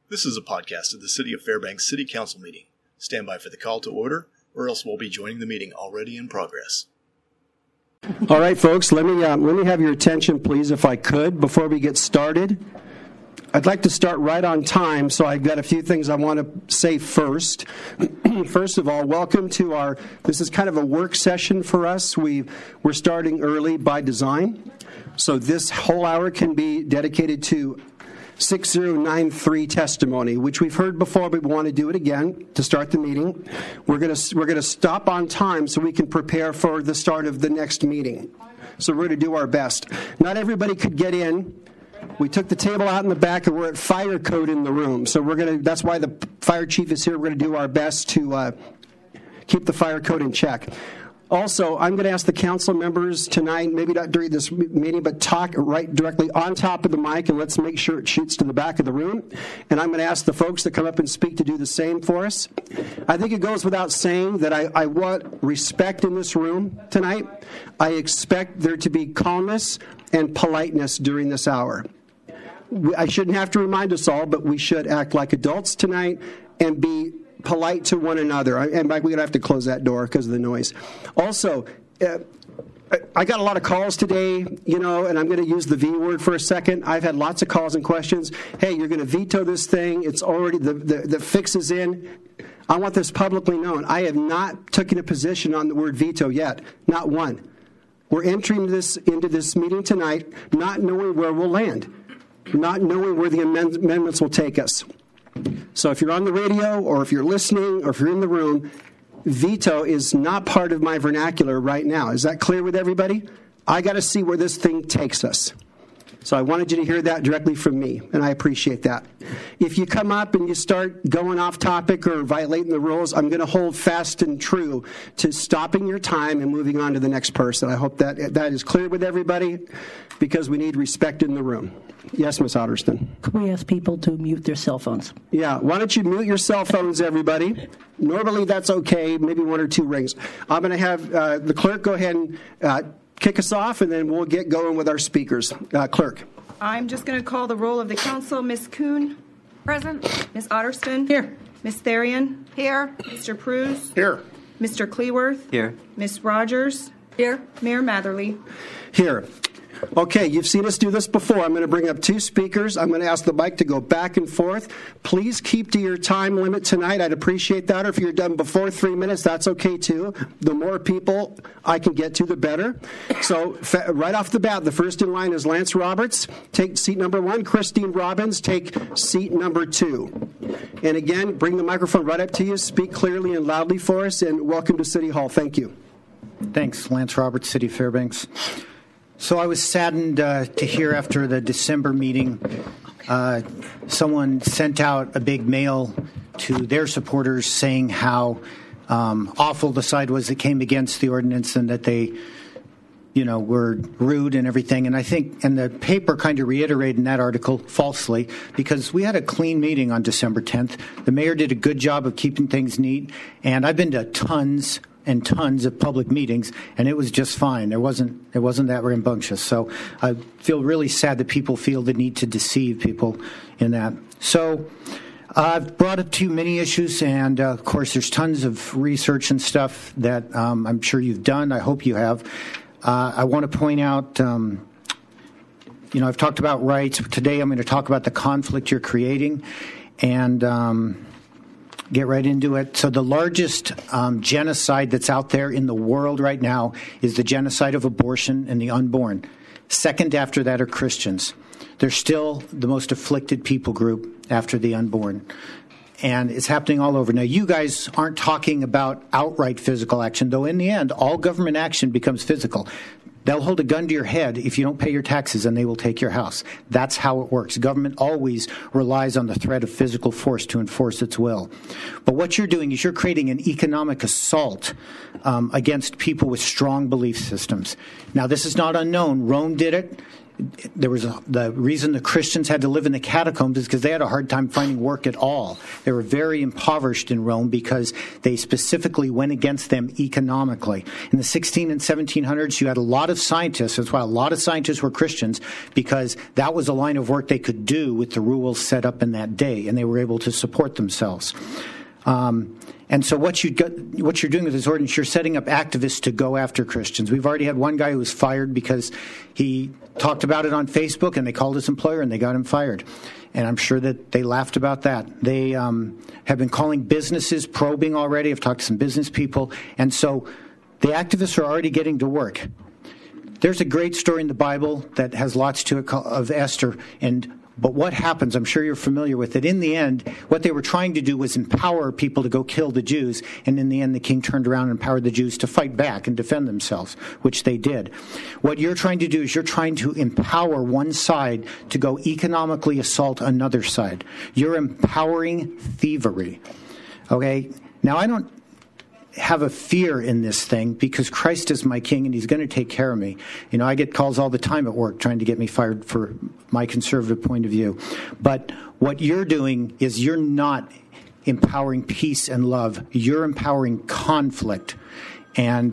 This is a podcast of the City of Fairbanks City Council meeting. Stand by for the call to order, or else we'll be joining the meeting already in progress. All right, folks, let me have your attention, please, if I could, before we get started. I'd like to start right on time, so I've got a few things I want to say first. First of all, welcome to this is kind of a work session for us. We're starting early by design, so this whole hour can be dedicated to 6093 testimony, which we've heard before, but we want to do it again to start the meeting. We're going to stop on time so we can prepare for the start of the next meeting. So we're going to do our best. Not everybody could get in. We took the table out in the back, and we're at fire code in the room. So that's why the fire chief is here. We're going to do our best to keep the fire code in check. Also, I'm going to ask the council members tonight, maybe not during this meeting, but talk right directly on top of the mic, and let's make sure it shoots to the back of the room. And I'm going to ask the folks that come up and speak to do the same for us. I think it goes without saying that I want respect in this room tonight. I expect there to be calmness and politeness during this hour. I shouldn't have to remind us all, but we should act like adults tonight and be polite to one another. And Mike, we're going to have to close that door because of the noise. Also, I got a lot of calls today, and I'm going to use the V word for a second. I've had lots of calls and questions. Hey, you're going to veto this thing. It's already, the fix is in. I want this publicly known. I have not taken a position on the word veto yet. Not one. We're entering into this meeting tonight not knowing where we'll land, not knowing where the amendments will take us. So if you're on the radio or if you're listening or if you're in the room, veto is not part of my vernacular right now. Is that clear with everybody? I got to see where this thing takes us. So I wanted you to hear that directly from me, and I appreciate that. If you come up and you start going off topic or violating the rules, I'm going to hold fast and true to stopping your time and moving on to the next person. I hope that is clear with everybody because we need respect in the room. Yes, Ms. Otterston. Could we ask people to mute their cell phones? Yeah, why don't you mute your cell phones, everybody? Normally that's okay, maybe one or two rings. I'm going to have the clerk go ahead and kick us off, and then we'll get going with our speakers. Clerk. I'm just going to call the roll of the council. Ms. Kuhn. Present. Ms. Otterston. Here. Ms. Therian. Here. Mr. Pruse. Here. Mr. Cleworth. Here. Ms. Rogers. Here. Mayor Matherly. Here. Okay, you've seen us do this before. I'm going to bring up two speakers. I'm going to ask the mic to go back and forth. Please keep to your time limit tonight. I'd appreciate that. Or if you're done before 3 minutes, that's okay too. The more people I can get to, the better. So right off the bat, the first in line is Lance Roberts. Take seat number 1. Christine Robbins, take seat number 2. And again, bring the microphone right up to you. Speak clearly and loudly for us, and welcome to City Hall. Thank you. Thanks, Lance Roberts, City of Fairbanks. So I was saddened to hear after the December meeting, someone sent out a big mail to their supporters saying how awful the side was that came against the ordinance and that they, were rude and everything. And I think, and the paper kind of reiterated in that article falsely, because we had a clean meeting on December 10th. The mayor did a good job of keeping things neat, and I've been to tons and tons of public meetings, and it was just fine. It wasn't that rambunctious. So I feel really sad that people feel the need to deceive people in that. So I've brought up too many issues, and of course there's tons of research and stuff that I'm sure you've done. I hope you have. I want to point out, I've talked about rights. Today I'm going to talk about the conflict you're creating, and get right into it. So the largest genocide that's out there in the world right now is the genocide of abortion and the unborn. Second after that are Christians. They're still the most afflicted people group after the unborn. And it's happening all over. Now, you guys aren't talking about outright physical action, though in the end, all government action becomes physical. They'll hold a gun to your head if you don't pay your taxes, and they will take your house. That's how it works. Government always relies on the threat of physical force to enforce its will. But what you're doing is you're creating an economic assault against people with strong belief systems. Now, this is not unknown. Rome did it. the reason the Christians had to live in the catacombs is because they had a hard time finding work at all. They were very impoverished in Rome because they specifically went against them economically. In the 16 and 1700s, you had a lot of scientists. That's why a lot of scientists were Christians, because that was a line of work they could do with the rules set up in that day, and they were able to support themselves. And so what you're doing with this ordinance, you're setting up activists to go after Christians. We've already had one guy who was fired because he talked about it on Facebook, and they called his employer and they got him fired. And I'm sure that they laughed about that. They have been calling businesses, probing already. I've talked to some business people. And so the activists are already getting to work. There's a great story in the Bible that has lots to it of Esther, but what happens, I'm sure you're familiar with it. In the end, what they were trying to do was empower people to go kill the Jews. And in the end, the king turned around and empowered the Jews to fight back and defend themselves, which they did. What you're trying to do is you're trying to empower one side to go economically assault another side. You're empowering thievery. Okay? Now, I don't have a fear in this thing because Christ is my king and he's going to take care of me. You know, I get calls all the time at work trying to get me fired for my conservative point of view. But what you're doing is you're not empowering peace and love. You're empowering conflict. And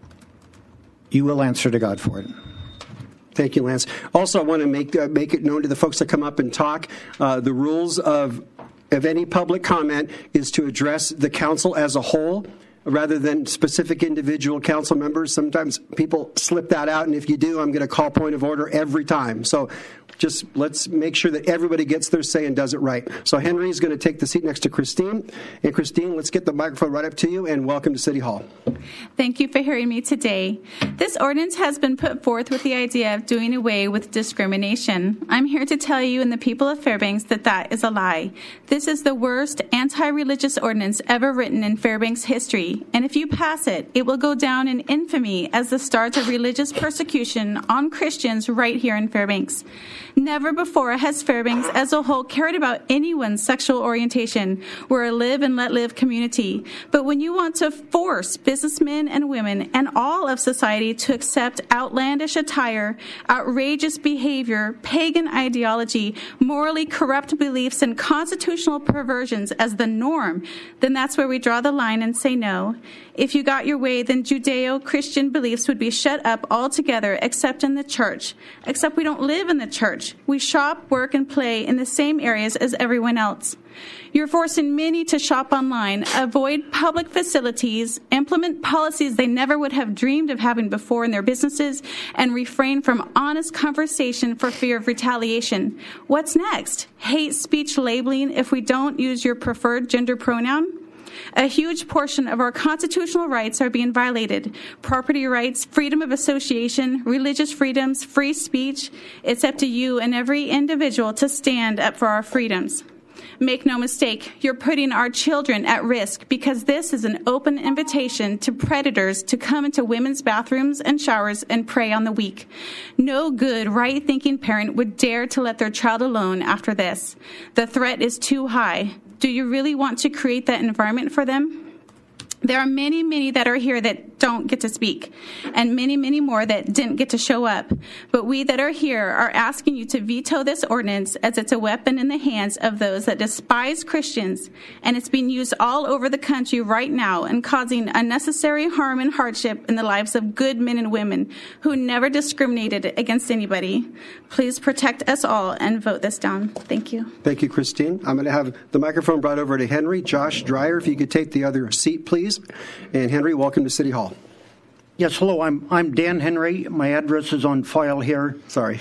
you will answer to God for it. Thank you, Lance. Also, I want to make it known to the folks that come up and talk, the rules of any public comment is to address the council as a whole, rather than specific individual council members. Sometimes people slip that out, and if you do, I'm going to call point of order every time. So just let's make sure that everybody gets their say and does it right. So Henry is going to take the seat next to Christine. And Christine, let's get the microphone right up to you, and welcome to City Hall. Thank you for hearing me today. This ordinance has been put forth with the idea of doing away with discrimination. I'm here to tell you and the people of Fairbanks that that is a lie. This is the worst anti-religious ordinance ever written in Fairbanks history. And if you pass it, it will go down in infamy as the start of religious persecution on Christians right here in Fairbanks. Never before has Fairbanks as a whole cared about anyone's sexual orientation. We're a live and let live community. But when you want to force businessmen and women and all of society to accept outlandish attire, outrageous behavior, pagan ideology, morally corrupt beliefs, and constitutional perversions as the norm, then that's where we draw the line and say no. If you got your way, then Judeo-Christian beliefs would be shut up altogether, except in the church. Except we don't live in the church. We shop, work, and play in the same areas as everyone else. You're forcing many to shop online, avoid public facilities, implement policies they never would have dreamed of having before in their businesses, and refrain from honest conversation for fear of retaliation. What's next? Hate speech labeling if we don't use your preferred gender pronoun? A huge portion of our constitutional rights are being violated. Property rights, freedom of association, religious freedoms, free speech. It's up to you and every individual to stand up for our freedoms. Make no mistake, you're putting our children at risk because this is an open invitation to predators to come into women's bathrooms and showers and prey on the weak. No good, right-thinking parent would dare to let their child alone after this. The threat is too high. Do you really want to create that environment for them? There are many, many that are here that don't get to speak, and many, many more that didn't get to show up. But we that are here are asking you to veto this ordinance as it's a weapon in the hands of those that despise Christians, and it's being used all over the country right now and causing unnecessary harm and hardship in the lives of good men and women who never discriminated against anybody. Please protect us all and vote this down. Thank you. Thank you, Christine. I'm going to have the microphone brought over to Henry. Josh Dreyer, if you could take the other seat, please. And Henry, welcome to City Hall. Yes, hello. I'm Dan Henry. My address is on file here. Sorry.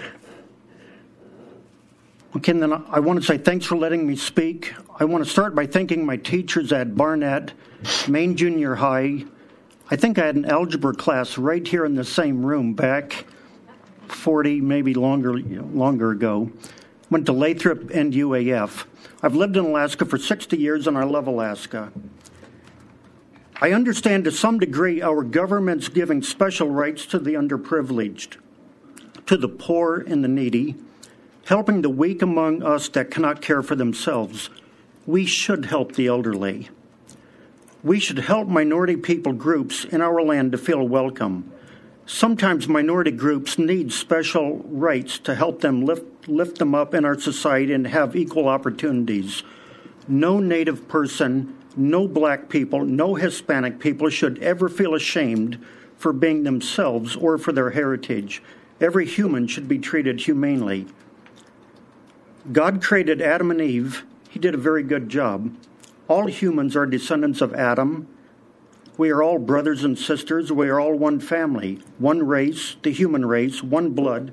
Okay, and then I want to say thanks for letting me speak. I want to start by thanking my teachers at Barnett, Maine Junior High. I think I had an algebra class right here in the same room back 40, maybe longer ago. Went to Lathrop and UAF. I've lived in Alaska for 60 years, and I love Alaska. I understand to some degree our government's giving special rights to the underprivileged, to the poor and the needy, helping the weak among us that cannot care for themselves. We should help the elderly. We should help minority people groups in our land to feel welcome. Sometimes minority groups need special rights to help them lift them up in our society and have equal opportunities. No Native person, no Black people, no Hispanic people should ever feel ashamed for being themselves or for their heritage. Every human should be treated humanely. God created Adam and Eve. He did a very good job. All humans are descendants of Adam. We are all brothers and sisters. We are all one family, one race, the human race, one blood.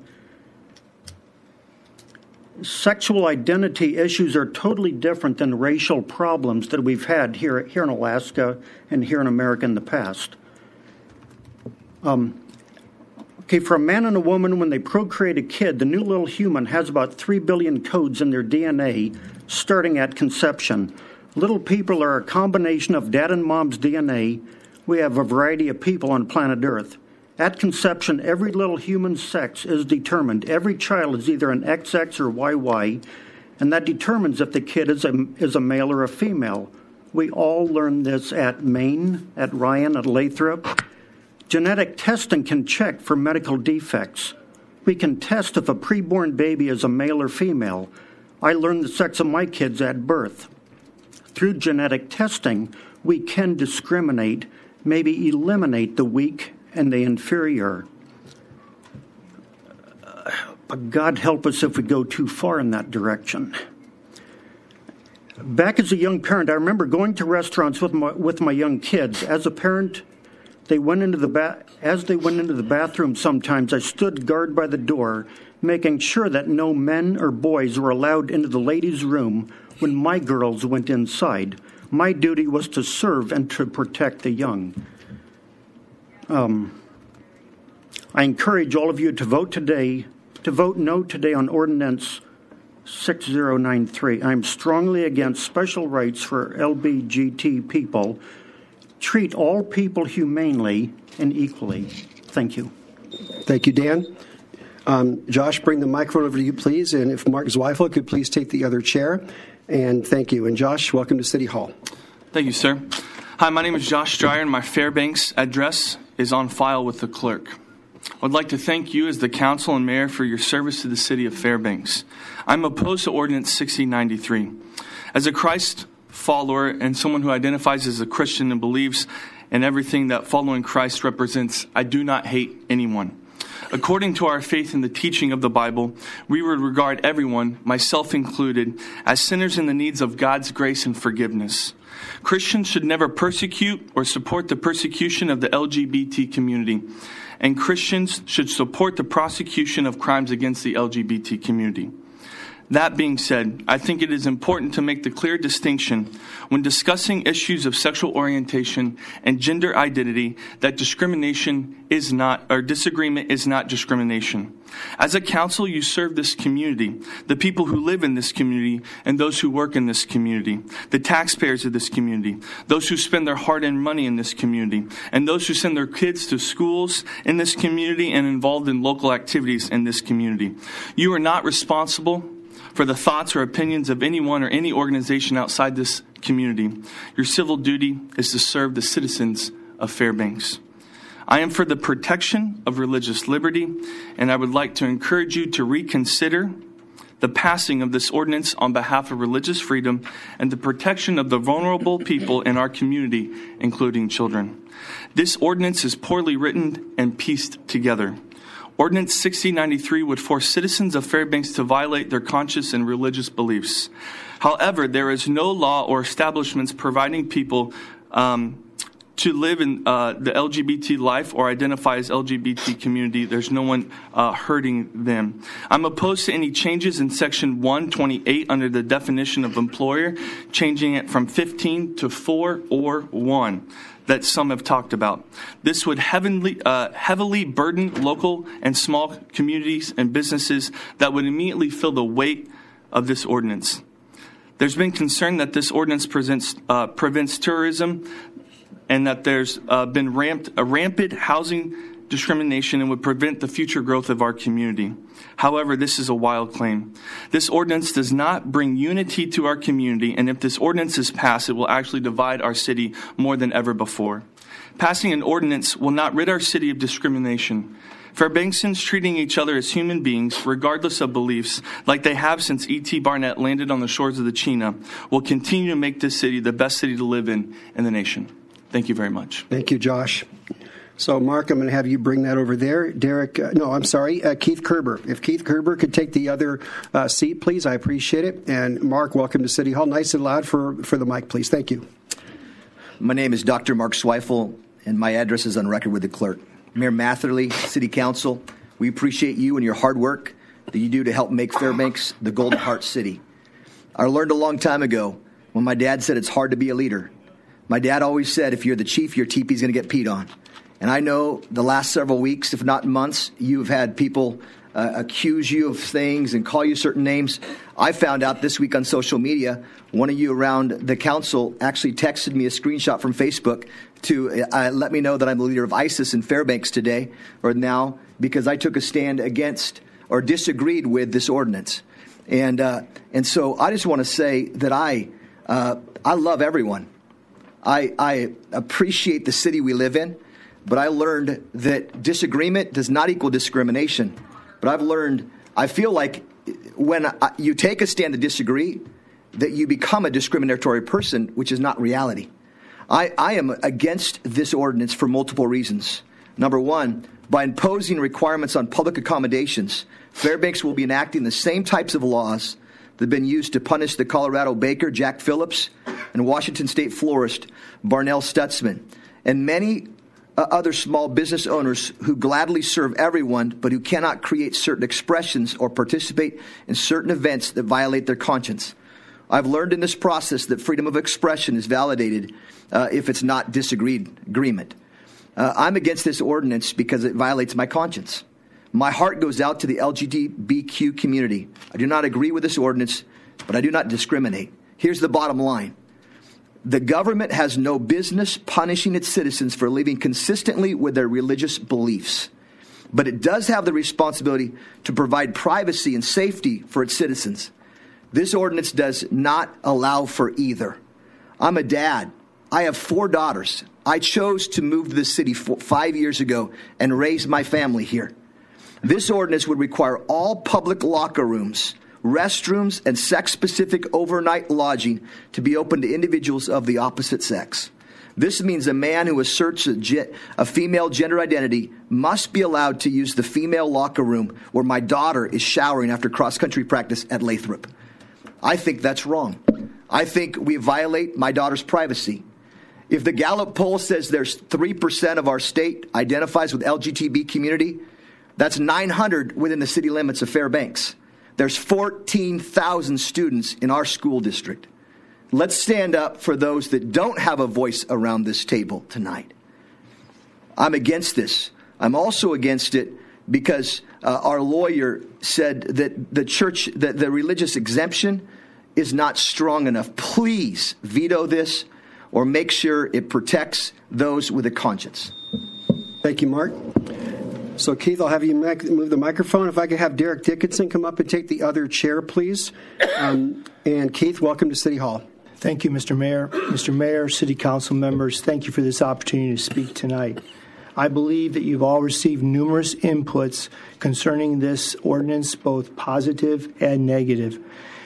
Sexual identity issues are totally different than racial problems that we've had here in Alaska and here in America in the past. For a man and a woman, when they procreate a kid, the new little human has about 3 billion codes in their DNA starting at conception. Little people are a combination of dad and mom's DNA. We have a variety of people on planet Earth. At conception, every little human sex is determined. Every child is either an XX or YY, and that determines if the kid is a male or a female. We all learned this at Maine, at Ryan, at Lathrop. Genetic testing can check for medical defects. We can test if a preborn baby is a male or female. I learned the sex of my kids at birth. Through genetic testing, we can discriminate, maybe eliminate the weak and the inferior. But God help us if we go too far in that direction. Back as a young parent, I remember going to restaurants with my young kids. As a parent, as they went into the bathroom sometimes, I stood guard by the door, making sure that no men or boys were allowed into the ladies' room when my girls went inside. My duty was to serve and to protect the young. I encourage all of you to vote no today on Ordinance 6093. I'm strongly against special rights for LGBT people. Treat all people humanely and equally. Thank you. Thank you, Dan. Josh, bring the microphone over to you, please. And if Mark Zweifel could please take the other chair. And thank you. And Josh, welcome to City Hall. Thank you, sir. Hi, my name is Josh Dreyer, and my Fairbanks address is on file with the clerk. I would like to thank you as the council and mayor for your service to the city of Fairbanks. I'm opposed to Ordinance 6093. As a Christ follower and someone who identifies as a Christian and believes in everything that following Christ represents, I do not hate anyone. According to our faith in the teaching of the Bible, we would regard everyone, myself included, as sinners in the needs of God's grace and forgiveness. Christians should never persecute or support the persecution of the LGBT community, and Christians should support the prosecution of crimes against the LGBT community. That being said, I think it is important to make the clear distinction when discussing issues of sexual orientation and gender identity that discrimination is not, or disagreement is not discrimination. As a council, you serve this community, the people who live in this community and those who work in this community, the taxpayers of this community, those who spend their hard-earned money in this community, and those who send their kids to schools in this community and involved in local activities in this community. You are not responsible for the thoughts or opinions of anyone or any organization outside this community. Your civil duty is to serve the citizens of Fairbanks. I am for the protection of religious liberty, and I would like to encourage you to reconsider the passing of this ordinance on behalf of religious freedom and the protection of the vulnerable people in our community, including children. This ordinance is poorly written and pieced together. Ordinance 6093 would force citizens of Fairbanks to violate their conscious and religious beliefs. However, there is no law or establishments providing people to live in the LGBT life or identify as LGBT community. There's no one hurting them. I'm opposed to any changes in Section 128 under the definition of employer, changing it from 15 to 4 or 1. That some have talked about. This would heavily burden local and small communities and businesses that would immediately feel the weight of this ordinance. There's been concern that this ordinance prevents tourism and that there's been rampant housing discrimination and would prevent the future growth of our community. However, this is a wild claim. This ordinance does not bring unity to our community, and if this ordinance is passed, it will actually divide our city more than ever before. Passing an ordinance will not rid our city of discrimination. Fairbanksians treating each other as human beings, regardless of beliefs, like they have since E.T. Barnett landed on the shores of the Chena, will continue to make this city the best city to live in the nation. Thank you very much. Thank you, Josh. So, Mark, I'm going to have you bring that over there. Keith Kerber. If Keith Kerber could take the other seat, please, I appreciate it. And, Mark, welcome to City Hall. Nice and loud for the mic, please. Thank you. My name is Dr. Mark Zweifel, and my address is on record with the clerk. Mayor Matherly, City Council, we appreciate you and your hard work that you do to help make Fairbanks the Golden Heart City. I learned a long time ago when my dad said it's hard to be a leader. My dad always said, if you're the chief, your teepee's going to get peed on. And I know the last several weeks, if not months, you've had people accuse you of things and call you certain names. I found out this week on social media, one of you around the council actually texted me a screenshot from Facebook to let me know that I'm the leader of ISIS in Fairbanks today or now because I took a stand against or disagreed with this ordinance. And so I just want to say that I love everyone. I appreciate the city we live in. But I learned that disagreement does not equal discrimination. But I feel like when you take a stand to disagree, that you become a discriminatory person, which is not reality. I am against this ordinance for multiple reasons. Number one, by imposing requirements on public accommodations, Fairbanks will be enacting the same types of laws that have been used to punish the Colorado baker, Jack Phillips, and Washington State florist, Barnell Stutzman, and many other small business owners who gladly serve everyone, but who cannot create certain expressions or participate in certain events that violate their conscience. I've learned in this process that freedom of expression is validated if it's not disagreement. I'm against this ordinance because it violates my conscience. My heart goes out to the LGBTQ community. I do not agree with this ordinance, but I do not discriminate. Here's the bottom line. The government has no business punishing its citizens for living consistently with their religious beliefs. But it does have the responsibility to provide privacy and safety for its citizens. This ordinance does not allow for either. I'm a dad. I have 4 daughters. I chose to move to the city 5 years ago and raise my family here. This ordinance would require all public locker rooms, restrooms, and sex-specific overnight lodging to be open to individuals of the opposite sex. This means a man who asserts a female gender identity must be allowed to use the female locker room where my daughter is showering after cross-country practice at Lathrop. I think that's wrong. I think we violate my daughter's privacy. If the Gallup poll says there's 3% of our state identifies with LGBT community, that's 900 within the city limits of Fairbanks. There's 14,000 students in our school district. Let's stand up for those that don't have a voice around this table tonight. I'm against this. I'm also against it because our lawyer said that the religious exemption is not strong enough. Please veto this or make sure it protects those with a conscience. Thank you, Mark. So, Keith, I'll have you move the microphone. If I could have Derek Dickinson come up and take the other chair, please. And Keith, welcome to City Hall. Thank you, Mr. Mayor. Mr. Mayor, City Council members, thank you for this opportunity to speak tonight. I believe that you've all received numerous inputs concerning this ordinance, both positive and negative.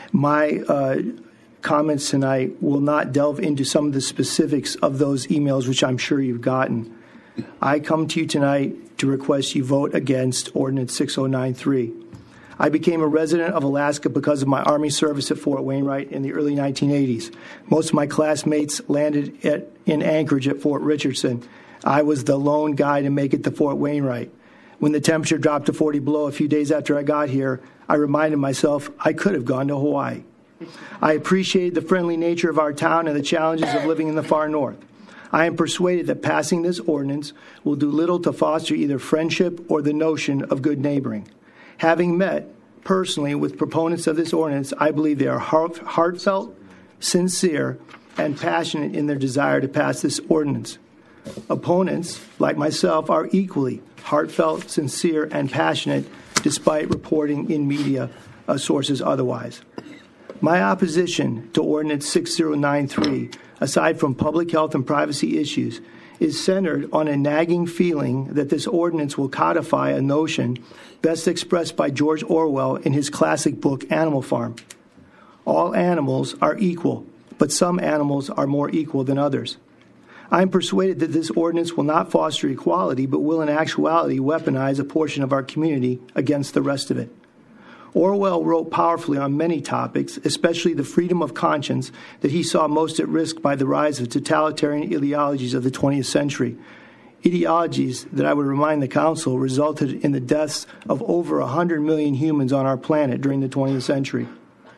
My comments tonight will not delve into some of the specifics of those emails, which I'm sure you've gotten. I come to you tonight to request you vote against Ordinance 6093. I became a resident of Alaska because of my Army service at Fort Wainwright in the early 1980s. Most of my classmates landed in Anchorage at Fort Richardson. I was the lone guy to make it to Fort Wainwright. When the temperature dropped to 40 below a few days after I got here, I reminded myself I could have gone to Hawaii. I appreciated the friendly nature of our town and the challenges of living in the far north. I am persuaded that passing this ordinance will do little to foster either friendship or the notion of good neighboring. Having met personally with proponents of this ordinance, I believe they are heartfelt, sincere, and passionate in their desire to pass this ordinance. Opponents, like myself, are equally heartfelt, sincere, and passionate, despite reporting in media sources otherwise. My opposition to Ordinance 6093, aside from public health and privacy issues, is centered on a nagging feeling that this ordinance will codify a notion best expressed by George Orwell in his classic book, Animal Farm. All animals are equal, but some animals are more equal than others. I am persuaded that this ordinance will not foster equality, but will in actuality weaponize a portion of our community against the rest of it. Orwell wrote powerfully on many topics, especially the freedom of conscience that he saw most at risk by the rise of totalitarian ideologies of the 20th century. Ideologies that, I would remind the Council, resulted in the deaths of over 100 million humans on our planet during the 20th century.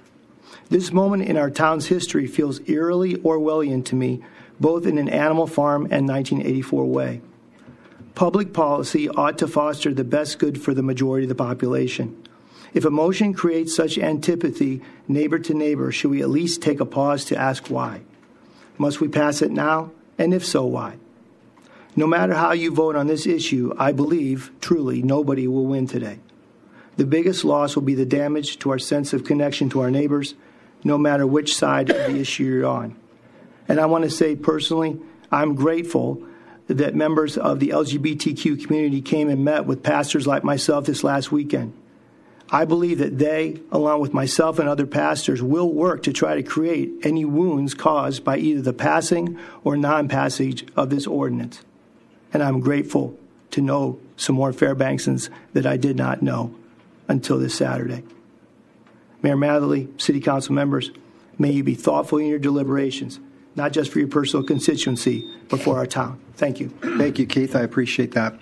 This moment in our town's history feels eerily Orwellian to me, both in an Animal Farm and 1984 way. Public policy ought to foster the best good for the majority of the population. If a motion creates such antipathy neighbor to neighbor, should we at least take a pause to ask why? Must we pass it now? And if so, why? No matter how you vote on this issue, I believe, truly, nobody will win today. The biggest loss will be the damage to our sense of connection to our neighbors, no matter which side of the issue you're on. And I want to say personally, I'm grateful that members of the LGBTQ community came and met with pastors like myself this last weekend. I believe that they, along with myself and other pastors, will work to try to create any wounds caused by either the passing or non-passage of this ordinance. And I'm grateful to know some more Fairbanksans that I did not know until this Saturday. Mayor Matherly, City Council members, may you be thoughtful in your deliberations, not just for your personal constituency, but for our town. Thank you. Thank you, Keith. I appreciate that.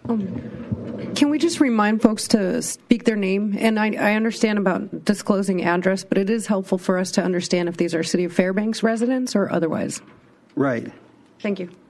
Can we just remind folks to speak their name? And I understand about disclosing address, but it is helpful for us to understand if these are City of Fairbanks residents or otherwise. Right. Thank you.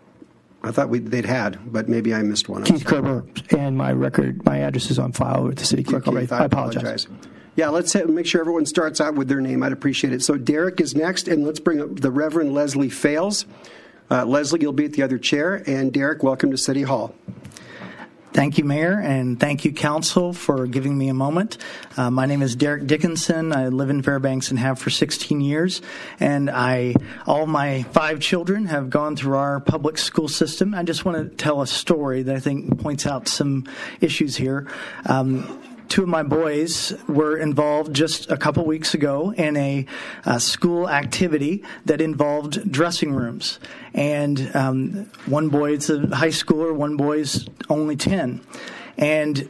I thought they'd had, but maybe I missed one. Keith Kerber, and my address is on file with the city clerk already. I apologize. Yeah, let's make sure everyone starts out with their name. I'd appreciate it. So Derek is next, and let's bring up the Reverend Leslie Fales. Leslie, you'll be at the other chair, and Derek, welcome to City Hall. Thank you, Mayor, and thank you, Council, for giving me a moment. My name is Derek Dickinson. I live in Fairbanks and have for 16 years, and all my 5 children have gone through our public school system. I just want to tell a story that I think points out some issues here. 2 of my boys were involved just a couple weeks ago in a school activity that involved dressing rooms. And one boy's a high schooler, one boy's only 10. And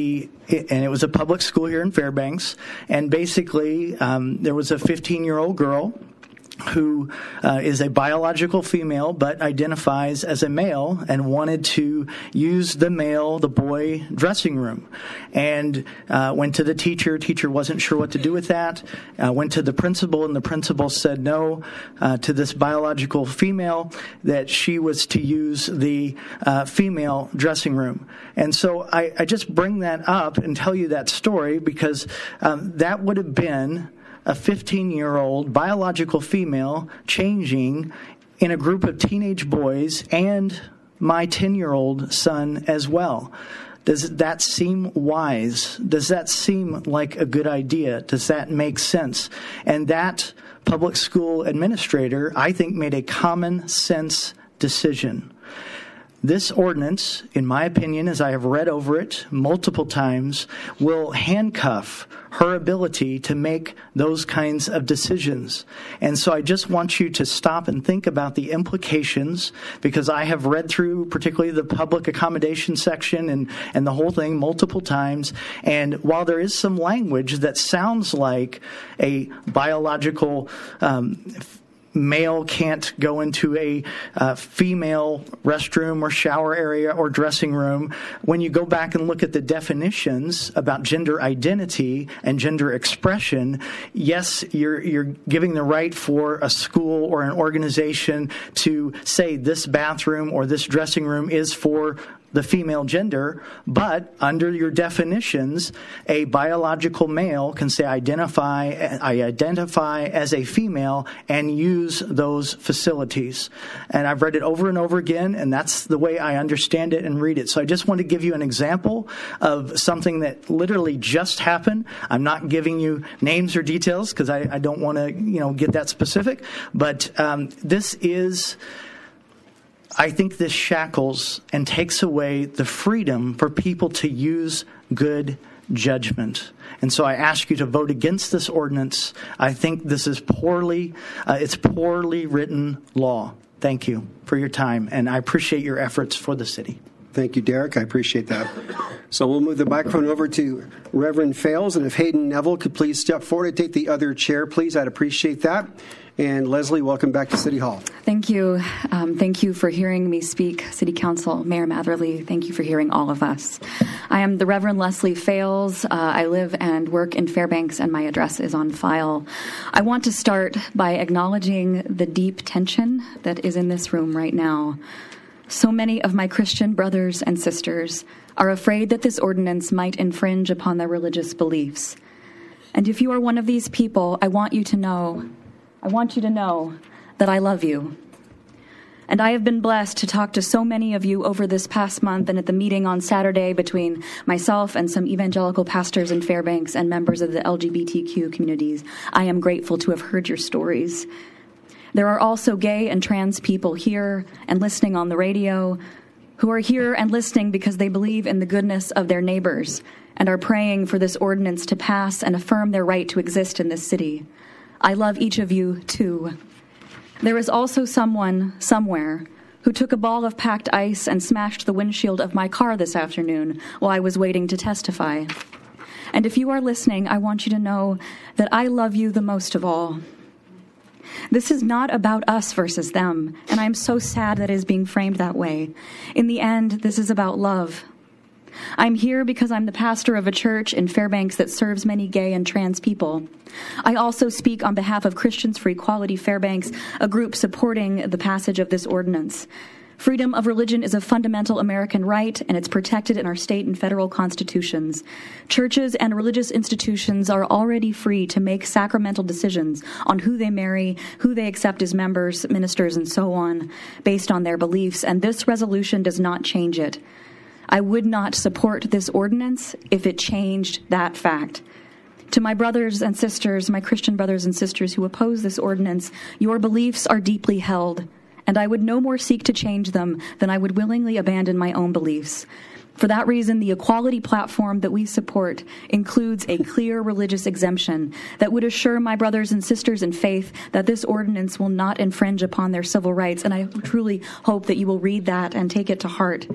it was a public school here in Fairbanks. And basically, there was a 15-year-old girl who is a biological female but identifies as a male and wanted to use the boy dressing room, and went to the teacher. Teacher wasn't sure what to do with that. Went to the principal, and the principal said no to this biological female, that she was to use the female dressing room. And so I just bring that up and tell you that story because that would have been a 15-year-old biological female changing in a group of teenage boys and my 10-year-old son as well. Does that seem wise? Does that seem like a good idea? Does that make sense? And that public school administrator, I think, made a common sense decision. This ordinance, in my opinion, as I have read over it multiple times, will handcuff her ability to make those kinds of decisions. And so I just want you to stop and think about the implications, because I have read through particularly the public accommodation section and the whole thing multiple times. And while there is some language that sounds like a biological male can't go into a female restroom or shower area or dressing room, when you go back and look at the definitions about gender identity and gender expression, yes, you're giving the right for a school or an organization to say this bathroom or this dressing room is for the female gender, but under your definitions, a biological male can say I identify as a female and use those facilities. And I've read it over and over again, and that's the way I understand it and read it. So I just want to give you an example of something that literally just happened. I'm not giving you names or details because I don't want to get that specific, but this is I think this shackles and takes away the freedom for people to use good judgment. And so I ask you to vote against this ordinance. I think this is poorly written law. Thank you for your time, and I appreciate your efforts for the city. Thank you, Derek. I appreciate that. So we'll move the microphone over to Reverend Fales, and if Hayden Neville could please step forward and take the other chair, please, I'd appreciate that. And Leslie, welcome back to City Hall. Thank you. Thank you for hearing me speak, City Council, Mayor Matherly. Thank you for hearing all of us. I am the Reverend Leslie Fales. I live and work in Fairbanks, and my address is on file. I want to start by acknowledging the deep tension that is in this room right now. So many of my Christian brothers and sisters are afraid that this ordinance might infringe upon their religious beliefs. And if you are one of these people, I want you to know that I love you. And I have been blessed to talk to so many of you over this past month and at the meeting on Saturday between myself and some evangelical pastors in Fairbanks and members of the LGBTQ communities. I am grateful to have heard your stories. There are also gay and trans people here and listening on the radio who are here and listening because they believe in the goodness of their neighbors and are praying for this ordinance to pass and affirm their right to exist in this city. I love each of you, too. There is also someone, somewhere, who took a ball of packed ice and smashed the windshield of my car this afternoon while I was waiting to testify. And if you are listening, I want you to know that I love you the most of all. This is not about us versus them, and I'm so sad that it is being framed that way. In the end, this is about love. I'm here because I'm the pastor of a church in Fairbanks that serves many gay and trans people. I also speak on behalf of Christians for Equality Fairbanks, a group supporting the passage of this ordinance. Freedom of religion is a fundamental American right, and it's protected in our state and federal constitutions. Churches and religious institutions are already free to make sacramental decisions on who they marry, who they accept as members, ministers, and so on, based on their beliefs, and this resolution does not change it. I would not support this ordinance if it changed that fact. To my brothers and sisters, my Christian brothers and sisters who oppose this ordinance, your beliefs are deeply held, and I would no more seek to change them than I would willingly abandon my own beliefs. For that reason, the equality platform that we support includes a clear religious exemption that would assure my brothers and sisters in faith that this ordinance will not infringe upon their civil rights, and I truly hope that you will read that and take it to heart.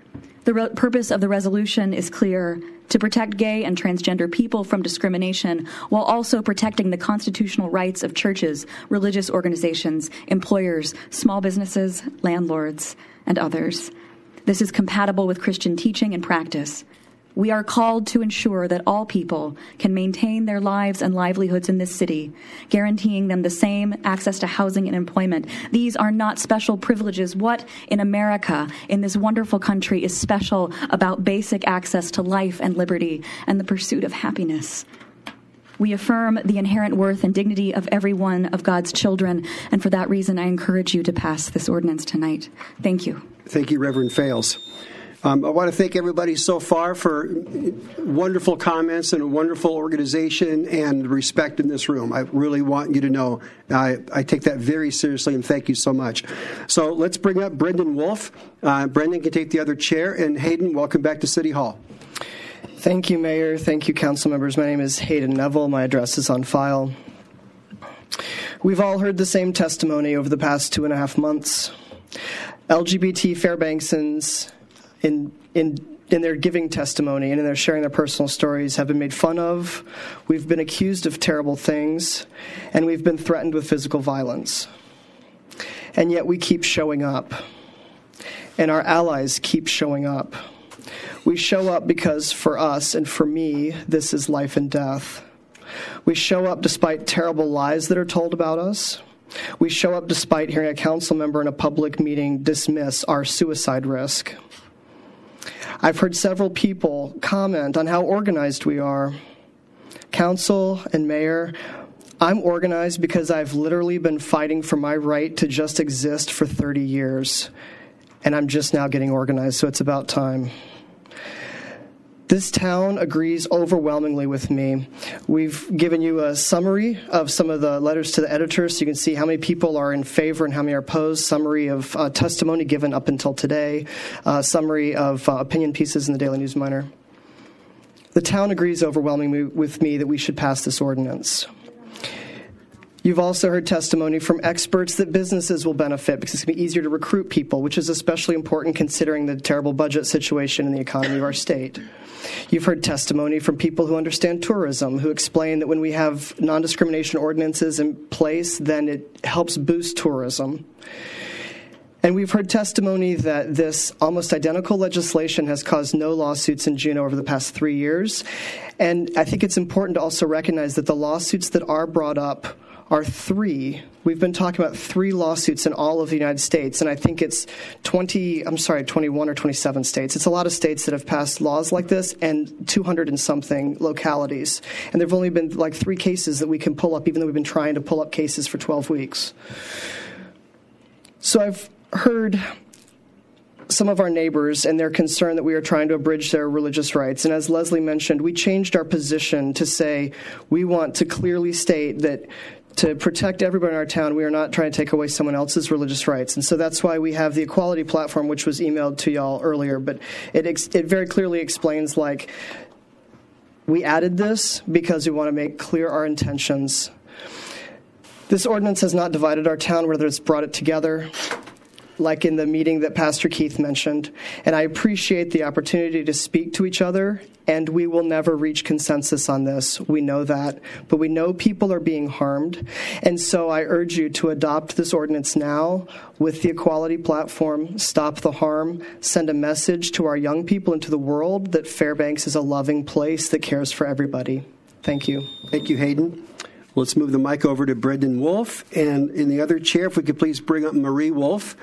The purpose of the resolution is clear: to protect gay and transgender people from discrimination while also protecting the constitutional rights of churches, religious organizations, employers, small businesses, landlords, and others. This is compatible with Christian teaching and practice. We are called to ensure that all people can maintain their lives and livelihoods in this city, guaranteeing them the same access to housing and employment. These are not special privileges. What in America, in this wonderful country, is special about basic access to life and liberty and the pursuit of happiness? We affirm the inherent worth and dignity of every one of God's children, and for that reason, I encourage you to pass this ordinance tonight. Thank you. Thank you, Reverend Fales. I want to thank everybody so far for wonderful comments and a wonderful organization and respect in this room. I really want you to know I take that very seriously, and thank you so much. So let's bring up Brendan Wolf. Brendan can take the other chair, and Hayden, welcome back to City Hall. Thank you, Mayor. Thank you, council members. My name is Hayden Neville. My address is on file. We've all heard the same testimony over the past 2.5 months. LGBT Fairbanksans in their giving testimony and in their sharing their personal stories have been made fun of, we've been accused of terrible things, and we've been threatened with physical violence. And yet we keep showing up, and our allies keep showing up. We show up because for us and for me, this is life and death. We show up despite terrible lies that are told about us. We show up despite hearing a council member in a public meeting dismiss our suicide risk. I've heard several people comment on how organized we are. Council and mayor, I'm organized because I've literally been fighting for my right to just exist for 30 years, and I'm just now getting organized, so it's about time. This town agrees overwhelmingly with me. We've given you a summary of some of the letters to the editor so you can see how many people are in favor and how many are opposed, summary of testimony given up until today, summary of opinion pieces in the Daily News Miner. The town agrees overwhelmingly with me that we should pass this ordinance. You've also heard testimony from experts that businesses will benefit because it's going to be easier to recruit people, which is especially important considering the terrible budget situation in the economy of our state. You've heard testimony from people who understand tourism, who explain that when we have non-discrimination ordinances in place, then it helps boost tourism. And we've heard testimony that this almost identical legislation has caused no lawsuits in Juneau over the past 3 years. And I think it's important to also recognize that the lawsuits that are brought up are 3. We've been talking about 3 lawsuits in all of the United States, and I think it's 21 or 27 states. It's a lot of states that have passed laws like this, and 200 and something localities. And there have only been like 3 cases that we can pull up, even though we've been trying to pull up cases for 12 weeks. So I've heard some of our neighbors and their concern that we are trying to abridge their religious rights. And as Leslie mentioned, we changed our position to say we want to clearly state that to protect everybody in our town, we are not trying to take away someone else's religious rights. And so that's why we have the equality platform, which was emailed to y'all earlier. But it very clearly explains, like, we added this because we want to make clear our intentions. This ordinance has not divided our town, whether it's brought it together, like in the meeting that Pastor Keith mentioned. And I appreciate the opportunity to speak to each other, and we will never reach consensus on this. We know that. But we know people are being harmed. And so I urge you to adopt this ordinance now with the equality platform, stop the harm, send a message to our young people and to the world that Fairbanks is a loving place that cares for everybody. Thank you. Thank you, Hayden. Let's move the mic over to Brendan Wolf. And in the other chair, if we could please bring up Marie Wolf.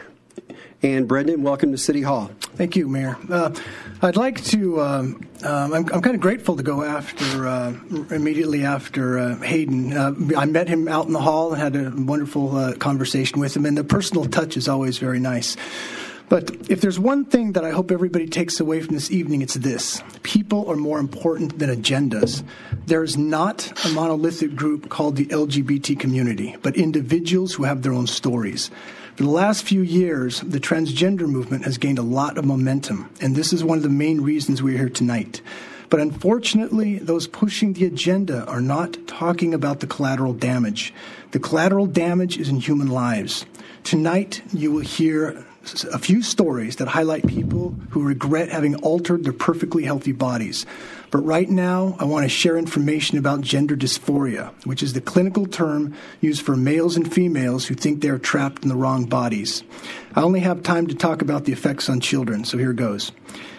And Brendan, welcome to City Hall. Thank you, Mayor. I'd like to, I'm kind of grateful to go after, immediately after Hayden. I met him out in the hall and had a wonderful conversation with him, and the personal touch is always very nice. But if there's one thing that I hope everybody takes away from this evening, it's this. People are more important than agendas. There's not a monolithic group called the LGBT community, but individuals who have their own stories. For the last few years, the transgender movement has gained a lot of momentum, and this is one of the main reasons we're here tonight. But unfortunately, those pushing the agenda are not talking about the collateral damage. The collateral damage is in human lives. Tonight, you will hear a few stories that highlight people who regret having altered their perfectly healthy bodies. But right now, I want to share information about gender dysphoria, which is the clinical term used for males and females who think they are trapped in the wrong bodies. I only have time to talk about the effects on children, so here goes.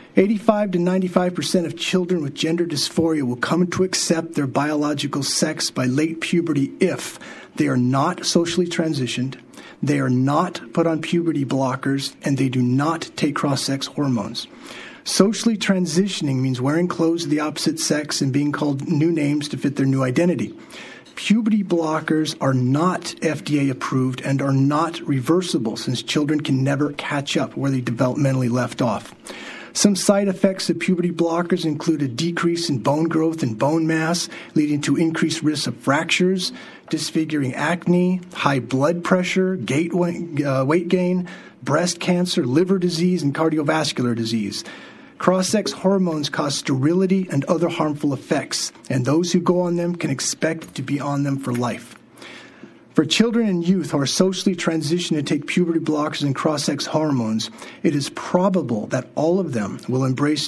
85 to 95% of children with gender dysphoria will come to accept their biological sex by late puberty if they are not socially transitioned, they are not put on puberty blockers, and they do not take cross-sex hormones. Socially transitioning means wearing clothes of the opposite sex and being called new names to fit their new identity. Puberty blockers are not FDA approved and are not reversible, since children can never catch up where they developmentally left off. Some side effects of puberty blockers include a decrease in bone growth and bone mass, leading to increased risks of fractures, disfiguring acne, high blood pressure, weight gain, breast cancer, liver disease, and cardiovascular disease. Cross-sex hormones cause sterility and other harmful effects, and those who go on them can expect to be on them for life. For children and youth who are socially transitioned to take puberty blockers and cross-sex hormones, it is probable that all of them will embrace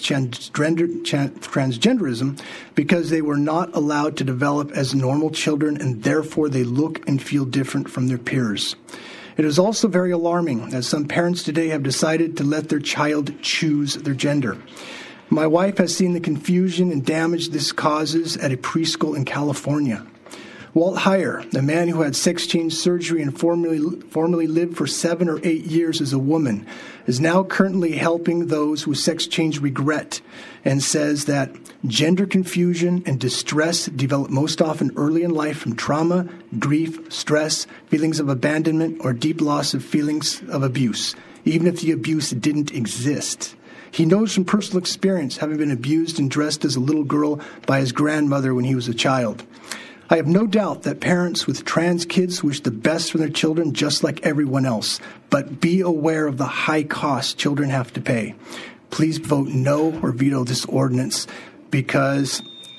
transgenderism because they were not allowed to develop as normal children, and therefore they look and feel different from their peers. It is also very alarming that some parents today have decided to let their child choose their gender. My wife has seen the confusion and damage this causes at a preschool in California. Walt Heyer, the man who had sex change surgery and formerly lived for 7 or 8 years as a woman, is now currently helping those who sex change regret, and says that gender confusion and distress develop most often early in life from trauma, grief, stress, feelings of abandonment, or deep loss of feelings of abuse, even if the abuse didn't exist. He knows from personal experience, having been abused and dressed as a little girl by his grandmother when he was a child. I have no doubt that parents with trans kids wish the best for their children just like everyone else, but be aware of the high cost children have to pay. Please vote no or veto this ordinance because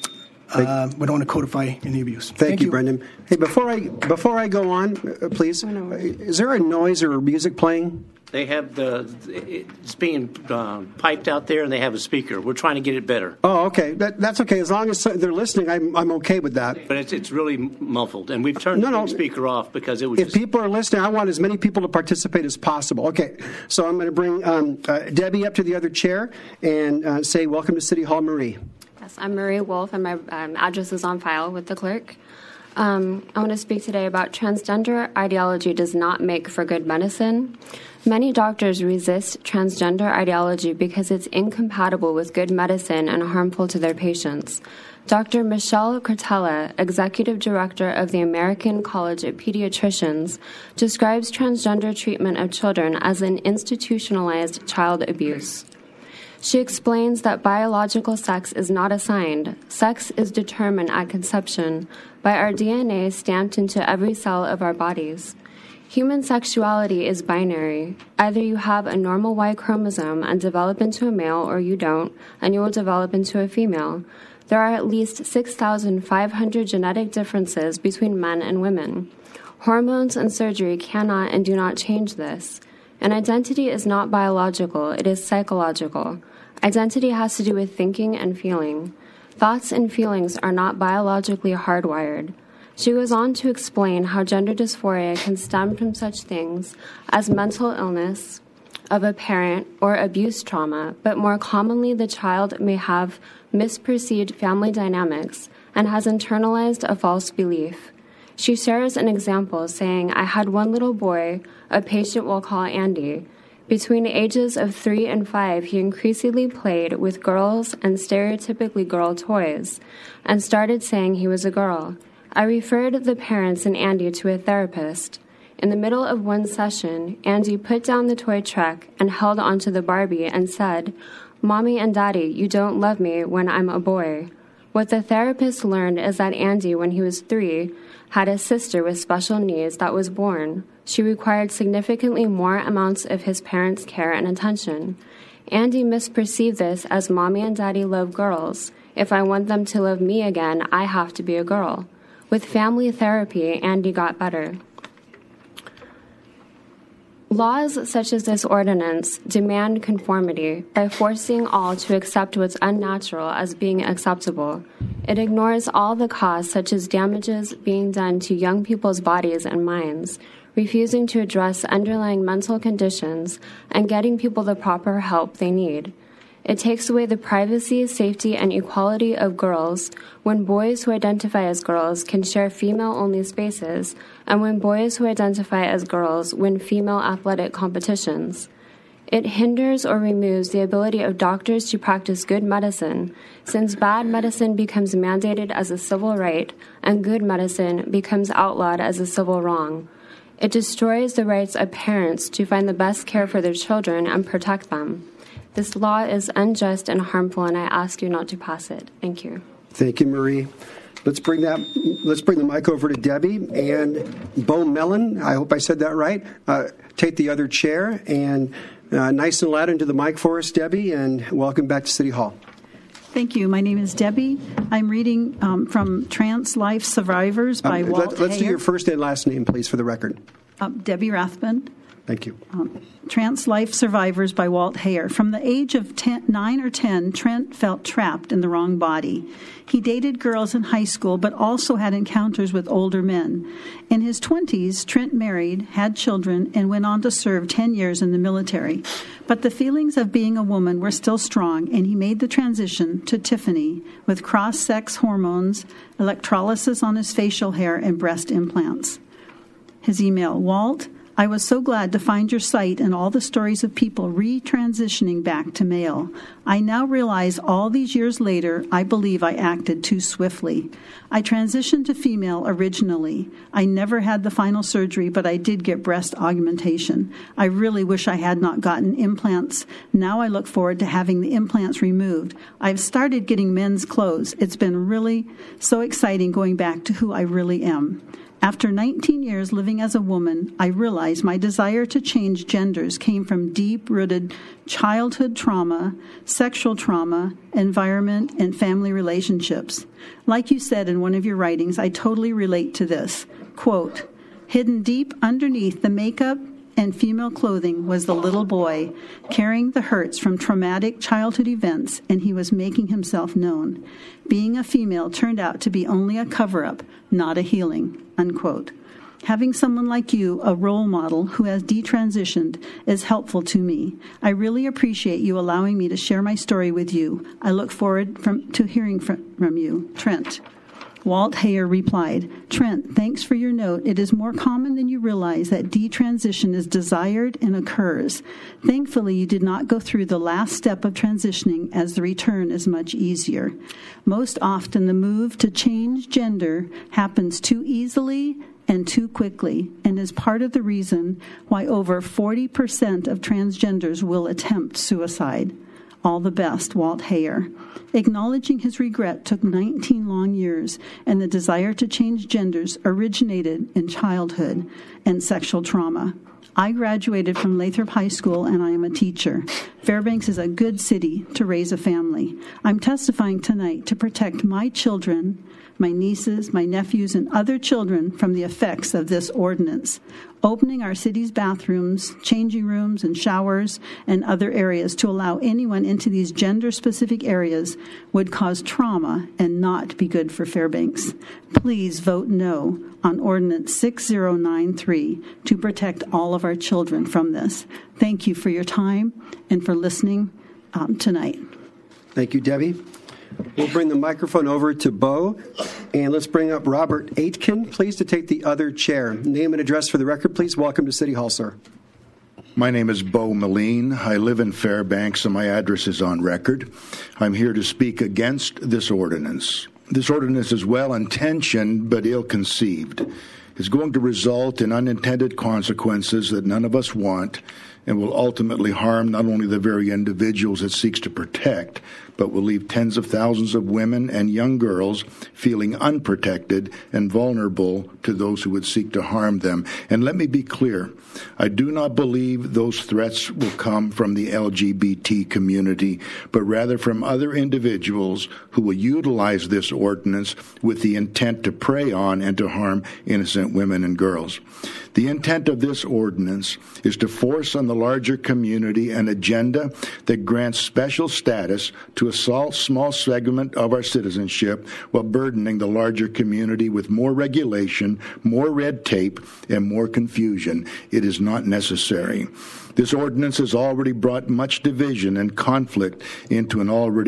we don't want to codify any abuse. Thank you, Brendan. Hey, before I go on, please, is there a noise or music playing? They have it's being piped out there, and they have a speaker. We're trying to get it better. Oh, okay. That's okay. As long as they're listening, I'm okay with that. But it's really muffled, and we've turned the speaker off because it was. If people are listening, I want as many people to participate as possible. Okay, so I'm going to bring Debbie up to the other chair and say welcome to City Hall, Marie. Yes, I'm Marie Wolf, and my address is on file with the clerk. I want to speak today about transgender ideology does not make for good medicine. Many doctors resist transgender ideology because it's incompatible with good medicine and harmful to their patients. Dr. Michelle Cretella, Executive Director of the American College of Pediatricians, describes transgender treatment of children as an institutionalized child abuse. She explains that biological sex is not assigned. Sex is determined at conception by our DNA stamped into every cell of our bodies. Human sexuality is binary. Either you have a normal Y chromosome and develop into a male, or you don't, and you will develop into a female. There are at least 6,500 genetic differences between men and women. Hormones and surgery cannot and do not change this. An identity is not biological, it is psychological. Identity has to do with thinking and feeling. Thoughts and feelings are not biologically hardwired. She goes on to explain how gender dysphoria can stem from such things as mental illness of a parent or abuse trauma, but more commonly the child may have misperceived family dynamics and has internalized a false belief. She shares an example saying, I had one little boy, a patient we'll call Andy. Between the ages of 3 and 5, he increasingly played with girls and stereotypically girl toys and started saying he was a girl. I referred the parents and Andy to a therapist. In the middle of one session, Andy put down the toy truck and held onto the Barbie and said, Mommy and Daddy, you don't love me when I'm a boy. What the therapist learned is that Andy, when he was 3, had a sister with special needs that was born. She required significantly more amounts of his parents' care and attention. Andy misperceived this as Mommy and Daddy love girls. If I want them to love me again, I have to be a girl. With family therapy, Andy got better. Laws such as this ordinance demand conformity by forcing all to accept what's unnatural as being acceptable. It ignores all the costs such as damages being done to young people's bodies and minds, refusing to address underlying mental conditions and getting people the proper help they need. It takes away the privacy, safety, and equality of girls when boys who identify as girls can share female-only spaces, and when boys who identify as girls win female athletic competitions. It hinders or removes the ability of doctors to practice good medicine, since bad medicine becomes mandated as a civil right, and good medicine becomes outlawed as a civil wrong. It destroys the rights of parents to find the best care for their children and protect them. This law is unjust and harmful, and I ask you not to pass it. Thank you. Thank you, Marie. Let's bring the mic over to Debbie and Bo Mellon. I hope I said that right. Take the other chair and nice and loud into the mic for us, Debbie, and welcome back to City Hall. Thank you. My name is Debbie. I'm reading from Trans Life Survivors by Walt Let's Heyer. do your first and last name, please, for the record. Debbie Rathbun. Thank you. Trans Life Survivors by Walt Heyer. From the age of 9 or 10, Trent felt trapped in the wrong body. He dated girls in high school, but also had encounters with older men. In his 20s, Trent married, had children, and went on to serve 10 years in the military. But the feelings of being a woman were still strong, and he made the transition to Tiffany with cross-sex hormones, electrolysis on his facial hair, and breast implants. His email, Walt, I was so glad to find your site and all the stories of people retransitioning back to male. I now realize all these years later, I believe I acted too swiftly. I transitioned to female originally. I never had the final surgery, but I did get breast augmentation. I really wish I had not gotten implants. Now I look forward to having the implants removed. I've started getting men's clothes. It's been really so exciting going back to who I really am. After 19 years living as a woman, I realized my desire to change genders came from deep-rooted childhood trauma, sexual trauma, environment, and family relationships. Like you said in one of your writings, I totally relate to this. Quote, hidden deep underneath the makeup and female clothing was the little boy carrying the hurts from traumatic childhood events, and he was making himself known. Being a female turned out to be only a cover-up, not a healing, unquote. Having someone like you, a role model who has detransitioned, is helpful to me. I really appreciate you allowing me to share my story with you. I look forward to hearing from you. Trent. Walt Hayer replied, Trent, thanks for your note. It is more common than you realize that detransition is desired and occurs. Thankfully, you did not go through the last step of transitioning, as the return is much easier. Most often, the move to change gender happens too easily and too quickly, and is part of the reason why over 40% of transgenders will attempt suicide. All the best, Walt Hayer. Acknowledging his regret took 19 long years, and the desire to change genders originated in childhood and sexual trauma. I graduated from Lathrop High School, and I am a teacher. Fairbanks is a good city to raise a family. I'm testifying tonight to protect my children, my nieces, my nephews, and other children from the effects of this ordinance. Opening our city's bathrooms, changing rooms, and showers, and other areas to allow anyone into these gender-specific areas would cause trauma and not be good for Fairbanks. Please vote no on Ordinance 6093 to protect all of our children from this. Thank you for your time and for listening tonight. Thank you, Debbie. We'll bring the microphone over to Bo, and let's bring up Robert Aitken, please, to take the other chair. Name and address for the record, please. Welcome to City Hall, sir. My name is Bo Moline. I live in Fairbanks, and my address is on record. I'm here to speak against this ordinance. This ordinance is well-intentioned but ill-conceived. It's going to result in unintended consequences that none of us want, and will ultimately harm not only the very individuals it seeks to protect, but will leave tens of thousands of women and young girls feeling unprotected and vulnerable to those who would seek to harm them. And let me be clear, I do not believe those threats will come from the LGBT community, but rather from other individuals who will utilize this ordinance with the intent to prey on and to harm innocent women and girls. The intent of this ordinance is to force on the larger community an agenda that grants special status to a small segment of our citizenship while burdening the larger community with more regulation, more red tape, and more confusion. It is not necessary. This ordinance has already brought much division and conflict into an already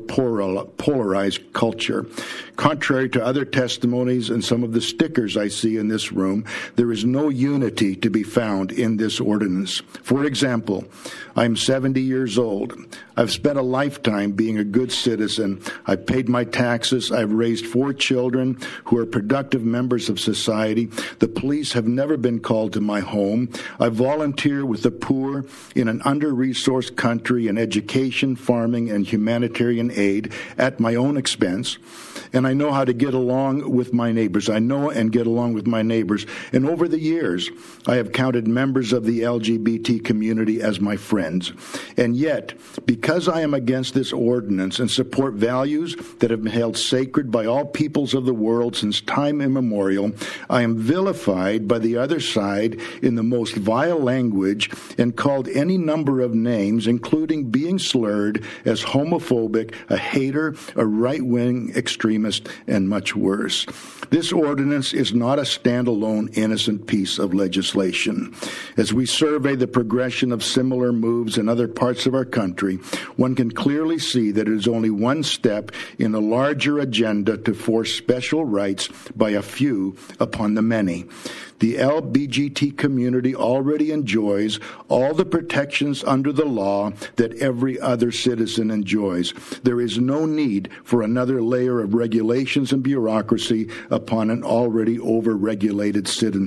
polarized culture. Contrary to other testimonies and some of the stickers I see in this room, there is no unity to be found in this ordinance. For example, I'm 70 years old. I've spent a lifetime being a good citizen. I've paid my taxes. I've raised 4 children who are productive members of society. The police have never been called to my home. I volunteer with the poor in an under-resourced country in education, farming, and humanitarian aid at my own expense. And I know how to get along with my neighbors. I know and get along with my neighbors. And over the years, I have counted members of the LGBT community as my friends. And yet, because I am against this ordinance and support values that have been held sacred by all peoples of the world since time immemorial, I am vilified by the other side in the most vile language and called any number of names, including being slurred as homophobic, a hater, a right-wing extremist, extremists, and much worse. This ordinance is not a standalone innocent piece of legislation. As we survey the progression of similar moves in other parts of our country, one can clearly see that it is only one step in a larger agenda to force special rights by a few upon the many. The LBGT community already enjoys all the protections under the law that every other citizen enjoys. There is no need for another layer of regulations and bureaucracy upon an already over-regulated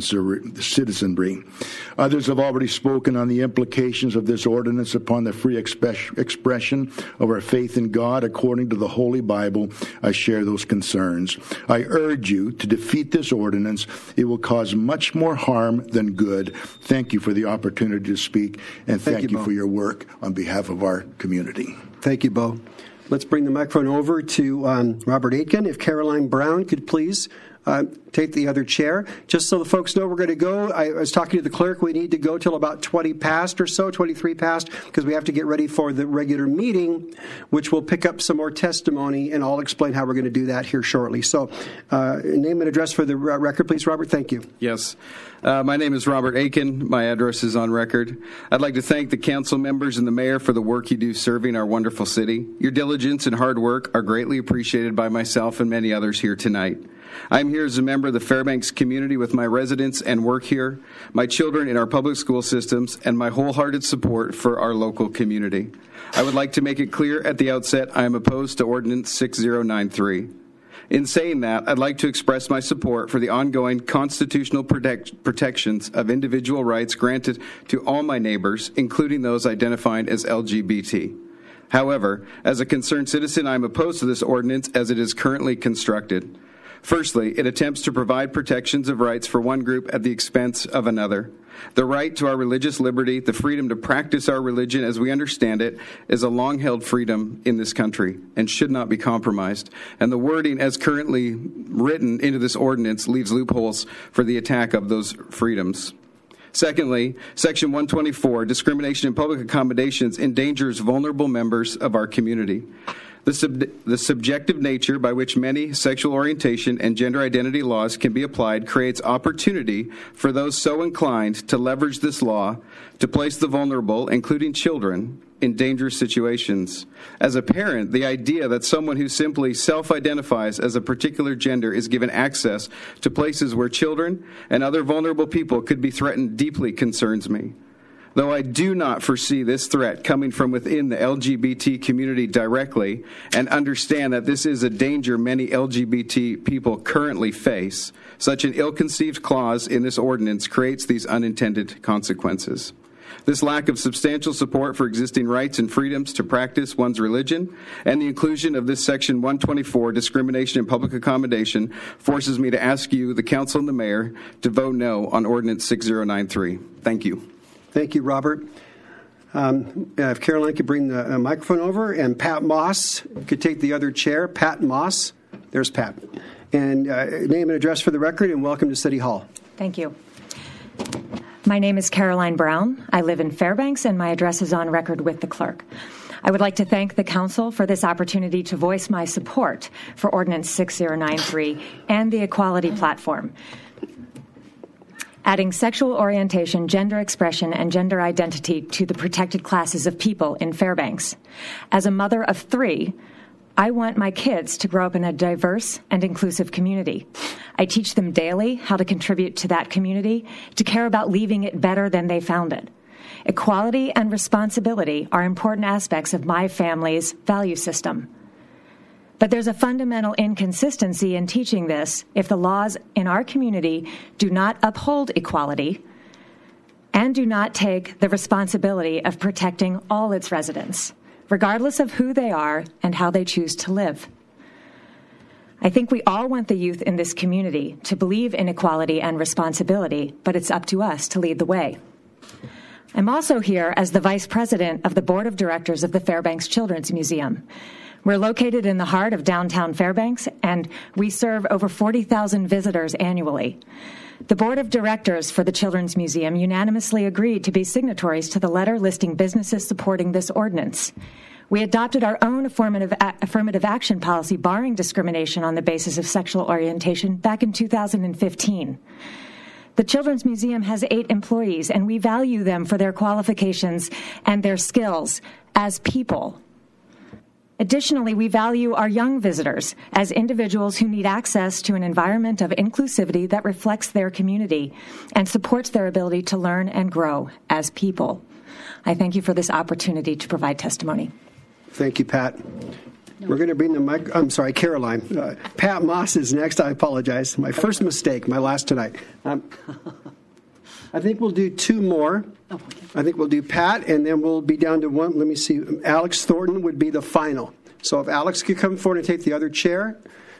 citizenry. Others have already spoken on the implications of this ordinance upon the free expression of our faith in God according to the Holy Bible. I share those concerns. I urge you to defeat this ordinance. It will cause much more harm than good. Thank you for the opportunity to speak, and thank you for your work on behalf of our community. Thank you, Bo. Let's bring the microphone over to Robert Aitken. If Caroline Brown could please take the other chair. Just so the folks know, we're going to go. I was talking to the clerk. We need to go till about 20 past or so, 23 past, because we have to get ready for the regular meeting, which will pick up some more testimony, and I'll explain how we're going to do that here shortly. So name and address for the record, please, Robert. Thank you. Yes. My name is Robert Aitken. My address is on record. I'd like to thank the council members and the mayor for the work you do serving our wonderful city. Your diligence and hard work are greatly appreciated by myself and many others here tonight. I'm here as a member of the Fairbanks community with my residents and work here, my children in our public school systems, and my wholehearted support for our local community. I would like to make it clear at the outset I am opposed to Ordinance 6093. In saying that, I'd like to express my support for the ongoing constitutional protections of individual rights granted to all my neighbors, including those identified as LGBT. However, as a concerned citizen, I am opposed to this ordinance as it is currently constructed. Firstly, it attempts to provide protections of rights for one group at the expense of another. The right to our religious liberty, the freedom to practice our religion as we understand it, is a long-held freedom in this country and should not be compromised. And the wording as currently written into this ordinance leaves loopholes for the attack of those freedoms. Secondly, Section 124, discrimination in public accommodations, endangers vulnerable members of our community. The subjective nature by which many sexual orientation and gender identity laws can be applied creates opportunity for those so inclined to leverage this law to place the vulnerable, including children, in dangerous situations. As a parent, the idea that someone who simply self-identifies as a particular gender is given access to places where children and other vulnerable people could be threatened deeply concerns me. Though I do not foresee this threat coming from within the LGBT community directly and understand that this is a danger many LGBT people currently face, such an ill-conceived clause in this ordinance creates these unintended consequences. This lack of substantial support for existing rights and freedoms to practice one's religion and the inclusion of this Section 124, discrimination in public accommodation, forces me to ask you, the council and the mayor, to vote no on Ordinance 6093. Thank you. Thank you, Robert. If Caroline could bring the microphone over, and Pat Moss could take the other chair. Pat Moss. There's Pat. And name and address for the record, and welcome to City Hall. Thank you. My name is Caroline Brown. I live in Fairbanks, and my address is on record with the clerk. I would like to thank the council for this opportunity to voice my support for Ordinance 6093 and the Equality Platform. Adding sexual orientation, gender expression, and gender identity to the protected classes of people in Fairbanks. As a mother of 3, I want my kids to grow up in a diverse and inclusive community. I teach them daily how to contribute to that community, to care about leaving it better than they found it. Equality and responsibility are important aspects of my family's value system. But there's a fundamental inconsistency in teaching this if the laws in our community do not uphold equality and do not take the responsibility of protecting all its residents, regardless of who they are and how they choose to live. I think we all want the youth in this community to believe in equality and responsibility, but it's up to us to lead the way. I'm also here as the Vice President of the Board of Directors of the Fairbanks Children's Museum. We're located in the heart of downtown Fairbanks, and we serve over 40,000 visitors annually. The Board of Directors for the Children's Museum unanimously agreed to be signatories to the letter listing businesses supporting this ordinance. We adopted our own affirmative action policy barring discrimination on the basis of sexual orientation back in 2015. The Children's Museum has 8 employees, and we value them for their qualifications and their skills as people. Additionally, we value our young visitors as individuals who need access to an environment of inclusivity that reflects their community and supports their ability to learn and grow as people. I thank you for this opportunity to provide testimony. Thank you, Pat. We're going to bring the mic. I'm sorry, Caroline. Pat Moss is next. I apologize. My first mistake, my last tonight. I think we'll do 2 more. I think we'll do Pat, and then we'll be down to 1. Let me see. Alex Thornton would be the final. So if Alex could come forward and take the other chair.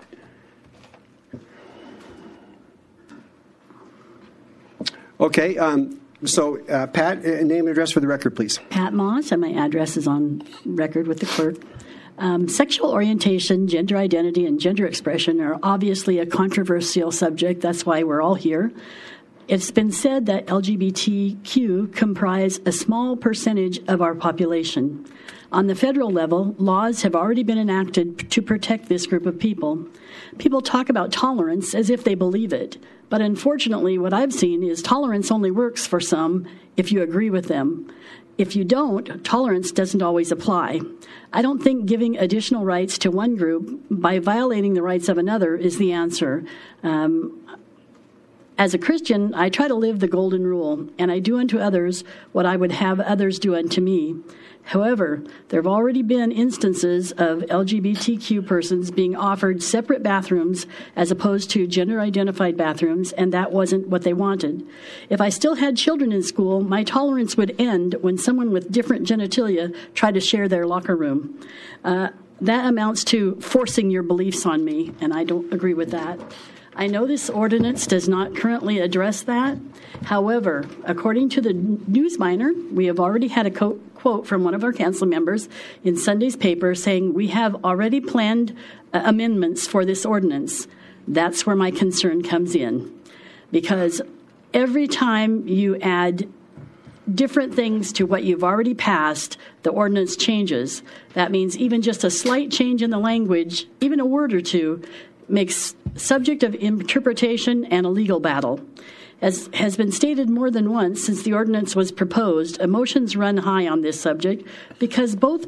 Okay. So, Pat, name and address for the record, please. Pat Moss, and my address is on record with the clerk. Sexual orientation, gender identity, and gender expression are obviously a controversial subject. That's why we're all here. It's been said that LGBTQ comprise a small percentage of our population. On the federal level, laws have already been enacted to protect this group of people. People talk about tolerance as if they believe it, but unfortunately what I've seen is tolerance only works for some if you agree with them. If you don't, tolerance doesn't always apply. I don't think giving additional rights to one group by violating the rights of another is the answer. As a Christian, I try to live the golden rule, and I do unto others what I would have others do unto me. However, there have already been instances of LGBTQ persons being offered separate bathrooms as opposed to gender-identified bathrooms, and that wasn't what they wanted. If I still had children in school, my tolerance would end when someone with different genitalia tried to share their locker room. That amounts to forcing your beliefs on me, and I don't agree with that. I know this ordinance does not currently address that. However, according to the Newsminer, we have already had a quote from one of our council members in Sunday's paper saying we have already planned amendments for this ordinance. That's where my concern comes in. Because every time you add different things to what you've already passed, the ordinance changes. That means even just a slight change in the language, even a word or two, makes subject of interpretation and a legal battle. As has been stated more than once since the ordinance was proposed, emotions run high on this subject because both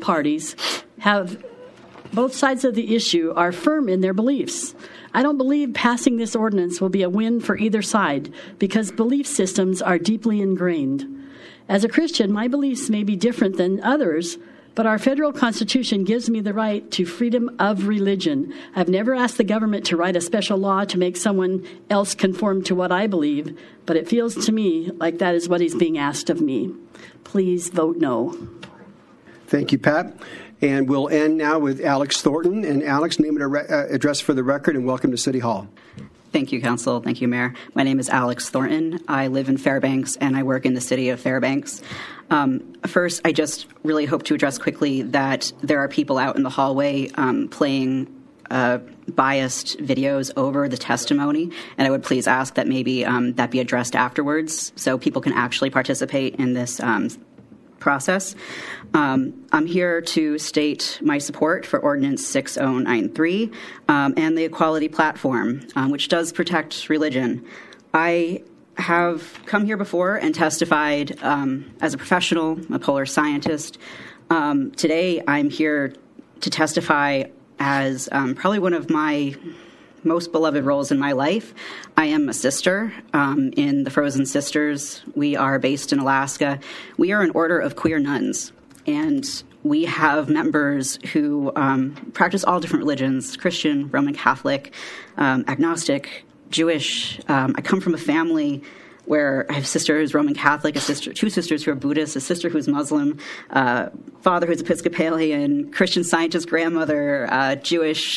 sides of the issue are firm in their beliefs. I don't believe passing this ordinance will be a win for either side because belief systems are deeply ingrained. As a Christian, my beliefs may be different than others, but our federal Constitution gives me the right to freedom of religion. I've never asked the government to write a special law to make someone else conform to what I believe, but it feels to me like that is what is being asked of me. Please vote no. Thank you, Pat. And we'll end now with Alex Thornton. And Alex, name and address for the record, and welcome to City Hall. Thank you, Council. Thank you, Mayor. My name is Alex Thornton. I live in Fairbanks, and I work in the city of Fairbanks. First, I just really hope to address quickly that there are people out in the hallway playing biased videos over the testimony, and I would please ask that maybe that be addressed afterwards so people can actually participate in this process. I'm here to state my support for Ordinance 6093 and the Equality Platform, which does protect religion. I have come here before and testified as a professional, a polar scientist. Today, I'm here to testify as probably one of my most beloved roles in my life. I am a sister in the Frozen Sisters. We are based in Alaska. We are an order of queer nuns, and we have members who practice all different religions: Christian, Roman Catholic, agnostic, Jewish. I come from a family where I have a sister who's Roman Catholic, two sisters who are Buddhist, a sister who's Muslim, father who's Episcopalian, Christian Scientist grandmother, Jewish.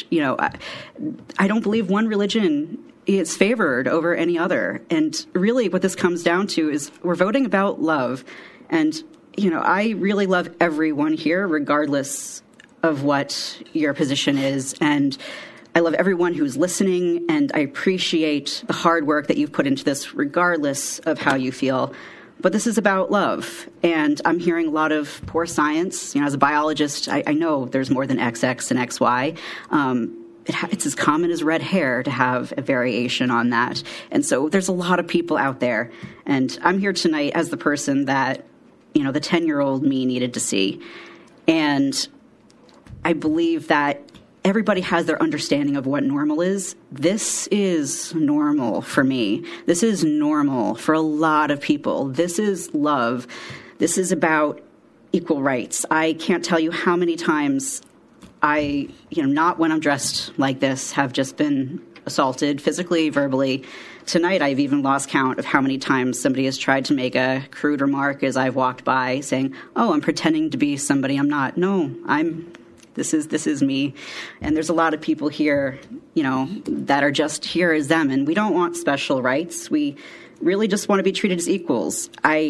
I don't believe one religion is favored over any other. And really what this comes down to is we're voting about love. And, I really love everyone here, regardless of what your position is. And I love everyone who's listening, and I appreciate the hard work that you've put into this, regardless of how you feel. But this is about love, and I'm hearing a lot of poor science. As a biologist, I know there's more than XX and XY. It's as common as red hair to have a variation on that. And so there's a lot of people out there. And I'm here tonight as the person that, the 10-year-old me needed to see. And I believe that everybody has their understanding of what normal is. This is normal for me. This is normal for a lot of people. This is love. This is about equal rights. I can't tell you how many times I, not when I'm dressed like this, have just been assaulted physically, verbally. Tonight, I've even lost count of how many times somebody has tried to make a crude remark as I've walked by saying, oh, I'm pretending to be somebody I'm not. No, this is me. And there's a lot of people here, that are just here as them. And we don't want special rights. We really just want to be treated as equals.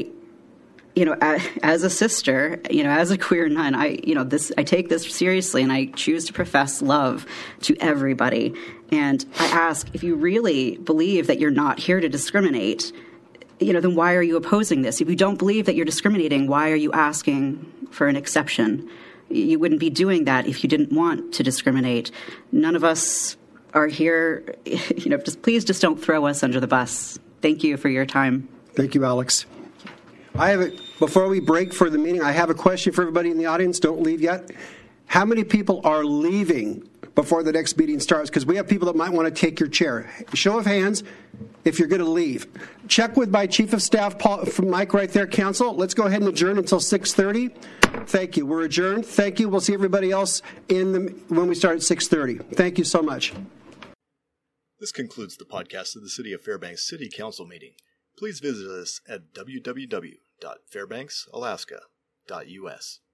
As a sister, as a queer nun, I take this seriously, and I choose to profess love to everybody. And I ask, if you really believe that you're not here to discriminate, then why are you opposing this? If you don't believe that you're discriminating, why are you asking for an exception? You wouldn't be doing that if you didn't want to discriminate. None of us are here, please don't throw us under the bus. Thank you for your time. Thank you, Alex. Before we break for the meeting, I have a question for everybody in the audience. Don't leave yet. How many people are leaving before the next meeting starts? Because we have people that might want to take your chair. Show of hands if you're going to leave. Check with my Chief of Staff, Paul, from Mike right there, Council. Let's go ahead and adjourn until 6:30. Thank you. We're adjourned. Thank you. We'll see everybody else when we start at 6:30. Thank you so much. This concludes the podcast of the City of Fairbanks City Council meeting. Please visit us at www.fairbanksalaska.us.